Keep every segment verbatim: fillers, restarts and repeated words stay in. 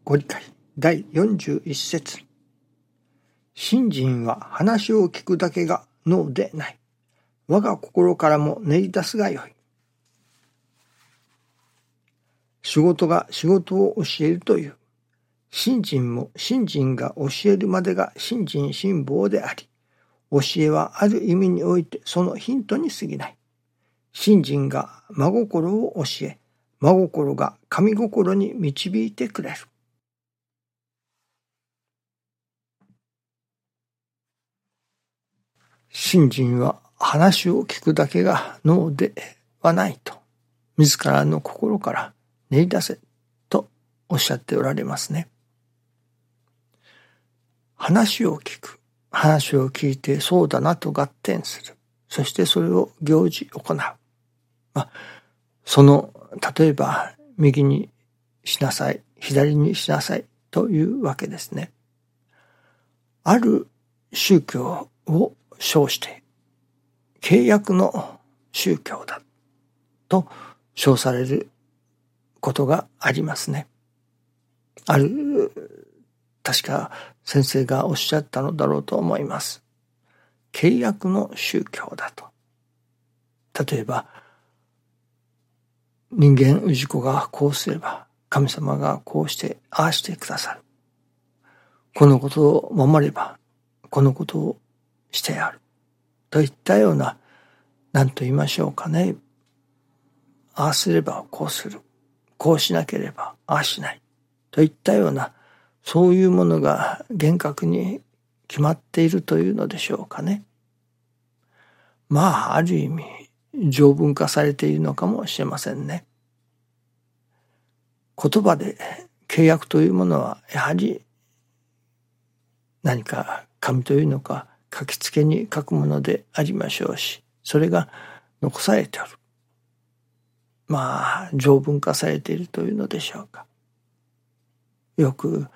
ご理解だいよんじゅういっ節。信心は話を聞くだけが脳でない。我が心からも練り出すがよい。仕事が仕事を教えるという。信心も信心が教えるまでが信心信望であり、教えはある意味においてそのヒントに過ぎない。信心が真心を教え、真心が神心に導いてくれる。信心は話を聞くだけが脳ではないと、自らの心から練り出せとおっしゃっておられますね。話を聞く、話を聞いてそうだなと合点する、そしてそれを行事行う。まあ、その例えば右にしなさい、左にしなさいというわけですね。ある宗教を称して契約の宗教だと称されることがありますね。ある確か先生がおっしゃったのだろうと思います。契約の宗教だと。例えば人間氏子がこうすれば神様がこうしてああしてくださる。このことを守ればこのことをしてやるといったような、何と言いましょうかね。ああすればこうする、こうしなければああしないといったような、そういうものが厳格に決まっているというのでしょうかね。まあある意味条文化されているのかもしれませんね。言葉で契約というものはやはり何か紙というのか書きつけに書くものでありましょうし、それが残されておる。まあ条文化されているというのでしょうか。よく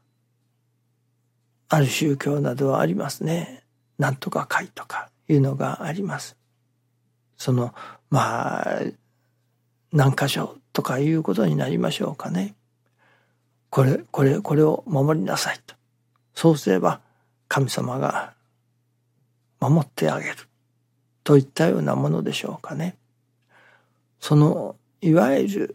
ある宗教などはありますね。なんとか会とかいうのがあります。そのまあ何箇所とかいうことになりましょうかね。これこれこれを守りなさいと。そうすれば神様が守ってあげるといったようなものでしょうかね。そのいわゆる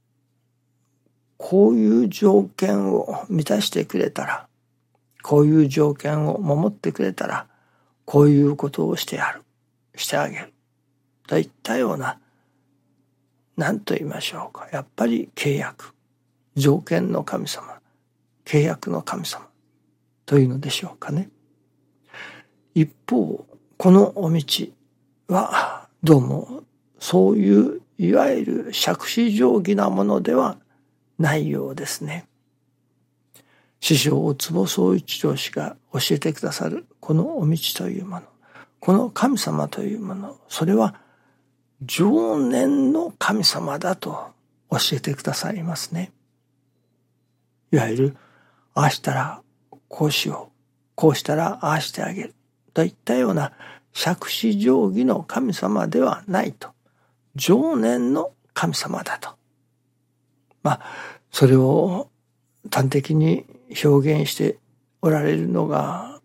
こういう条件を満たしてくれたら、こういう条件を守ってくれたら、こういうことをしてやる、してあげるといったような、何と言いましょうか。やっぱり契約、条件の神様、契約の神様というのでしょうかね。一方、このお道はどうもそういういわゆる杓子定規なものではないようですね。師匠大坪宗一郎氏が教えてくださるこのお道というもの、この神様というもの、それは常念の神様だと教えてくださいますね。いわゆるああしたらこうしよう、こうしたらああしてあげるといったような杓子定規の神様ではないと、常念の神様だと。まあそれを端的に表現しておられるのが、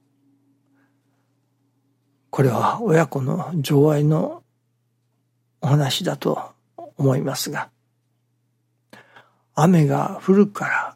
これは親子の情愛のお話だと思いますが、雨が降るから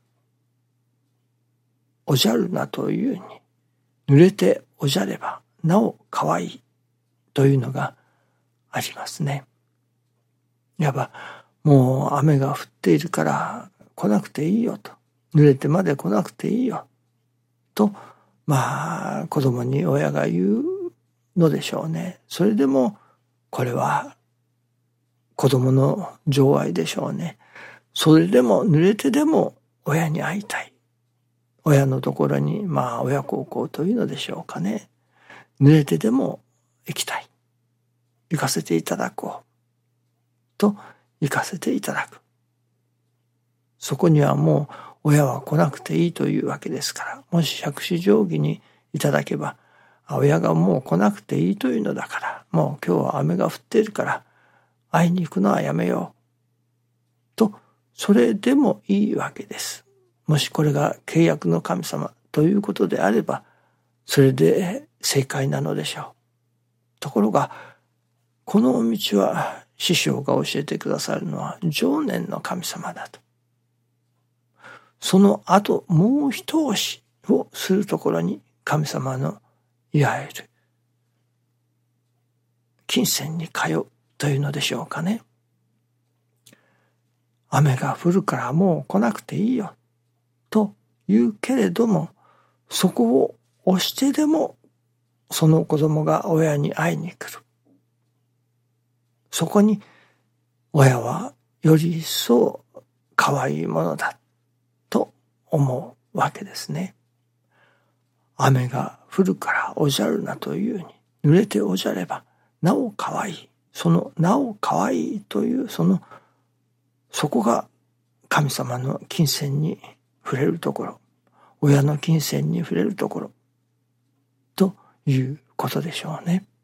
おじゃるなというに、濡れておじゃればなおかわいいというのがありますね。いわばもう雨が降っているから来なくていいよと、濡れてまで来なくていいよと、まあ子供に親が言うのでしょうね。それでもこれは子供の情愛でしょうね。それでも濡れてでも親に会いたい、親のところにまあ親孝行というのでしょうかね。濡れてでも行きたい、行かせていただこうと行かせていただく。そこにはもう親は来なくていいというわけですから、もし杓子定規にいただけば、親がもう来なくていいというのだから、もう今日は雨が降っているから会いに行くのはやめようと、それでもいいわけです。 もしこれが契約の神様ということであれば、それで正解なのでしょう。ところが、この道は師匠が教えてくださるのは常念の神様だと。その後もう一押しをするところに神様のいわゆる金銭に通うというのでしょうかね。雨が降るからもう来なくていいよと言うけれども、そこを押してでもその子供が親に会いに来る。そこに親はより一層可愛いものだと思うわけですね。雨が降るからおじゃるなというに、濡れておじゃればなお可愛い。そのなお可愛いというそのそこが神様の金銭に触れるところ、親の金銭に触れるところということでしょうね。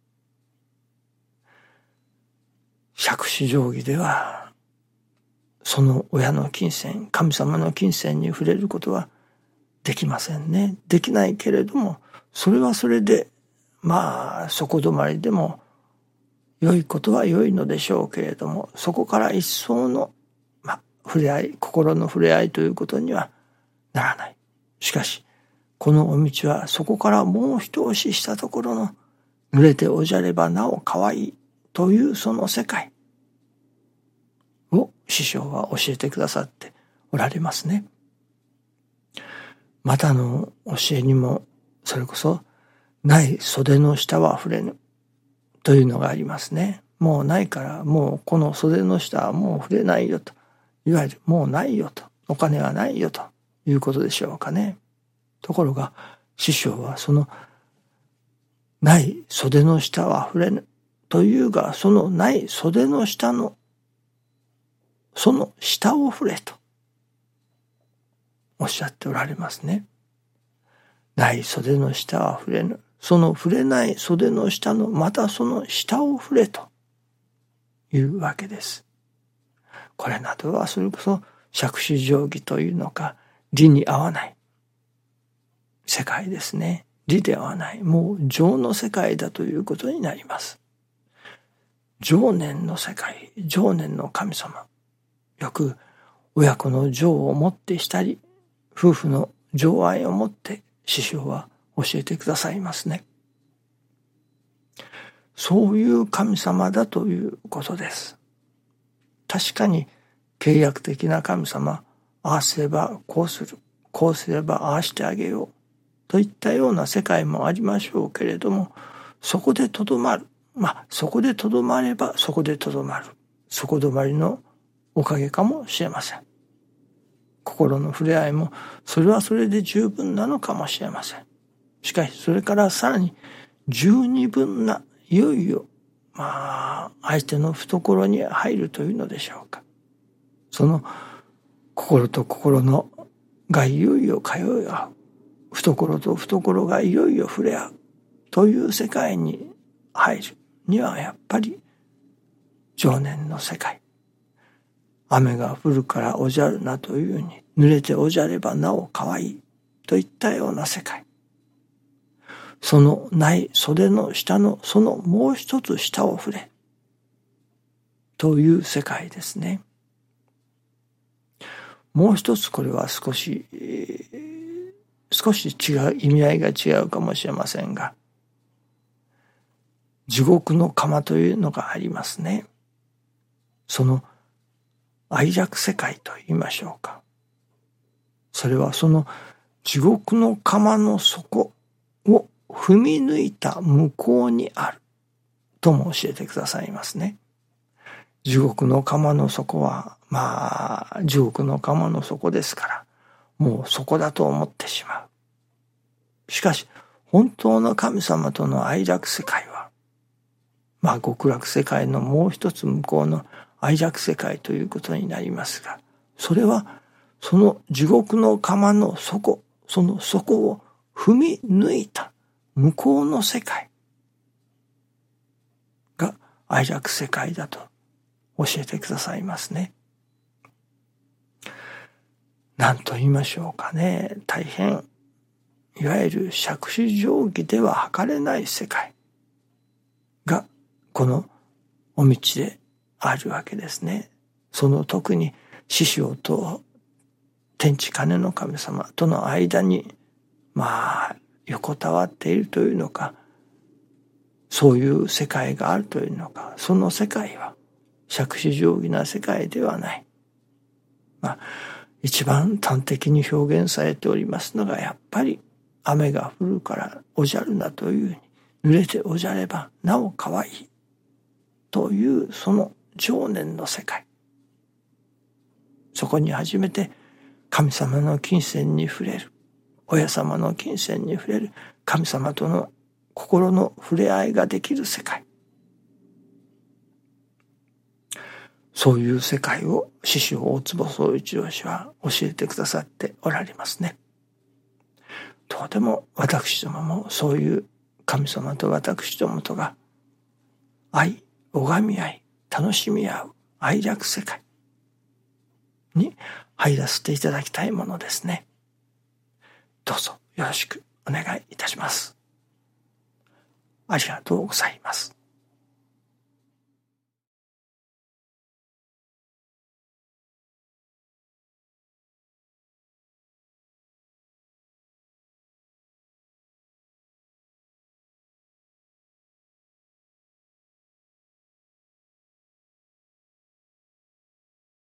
杓子定規ではその親の金銭、神様の金銭に触れることはできませんね。できないけれども、それはそれでまあ底止まりでも良いことは良いのでしょうけれども、そこから一層の、まあ、触れ合い、心の触れ合いということにはならない。しかしこのお道はそこからもう一押ししたところの濡れておじゃればなお可愛いというその世界を師匠は教えてくださっておられますね。またの教えにもそれこそない袖の下は触れぬというのがありますね。もうないからもうこの袖の下はもう触れないよと、いわゆるもうないよと、お金はないよということでしょうかね。ところが師匠はそのない袖の下は触れぬというが、そのない袖の下のその下を触れとおっしゃっておられますね。ない袖の下は触れぬ。その触れない袖の下のまたその下を触れというわけです。これなどはそれこそ杓子定規というのか、理に合わない世界ですね。理ではない。もう情の世界だということになります。情念の世界、情念の神様。よく親子の情をもってしたり、夫婦の情愛をもって師匠は教えてくださいますね。そういう神様だということです。確かに契約的な神様、ああすればこうする、こうすればああしてあげようといったような世界もありましょうけれども、そこでとどまる。まあそこでとどまればそこでとどまる。そこ止まりのおかげかもしれません。心の触れ合いもそれはそれで十分なのかもしれません。しかしそれからさらに十二分ないよいよまあ相手の懐に入るというのでしょうか。その心と心のがいよいよ通い合う、懐と懐がいよいよ触れ合うという世界に入るにはやっぱり情念の世界、雨が降るからおじゃるなというに、濡れておじゃればなお可愛いといったような世界、そのない袖の下のそのもう一つ下を触れという世界ですね。もう一つこれは少し、えー、少し違う意味合いが違うかもしれませんが、地獄の釜というのがありますね。その愛着世界と言いましょうか。それはその地獄の釜の底を踏み抜いた向こうにあるとも教えてくださいますね。地獄の釜の底はまあ地獄の釜の底ですから、もうそこだと思ってしまう。しかし本当の神様との愛着世界はまあ極楽世界のもう一つ向こうの愛着世界ということになりますが、それはその地獄の釜の底、その底を踏み抜いた向こうの世界が愛着世界だと教えてくださいますね。 何と言いましょうかね、大変いわゆる杓子定規では測れない世界がこのお道であるわけですね。その特に師匠と天地金の神様との間にまあ横たわっているというのか、そういう世界があるというのか、その世界は杓子定規な世界ではない。まあ一番端的に表現されておりますのが、やっぱり雨が降るからおじゃるなというに、濡れておじゃればなお可愛いというその情念の世界。そこに初めて神様の金銭に触れる、親様の金銭に触れる、神様との心の触れ合いができる世界。そういう世界を師匠大坪宗一郎氏は教えてくださっておられますね。とても私どももそういう神様と私どもとが愛、拝み合い、楽しみ合う愛楽世界に入らせていただきたいものですね。どうぞよろしくお願いいたします。ありがとうございます。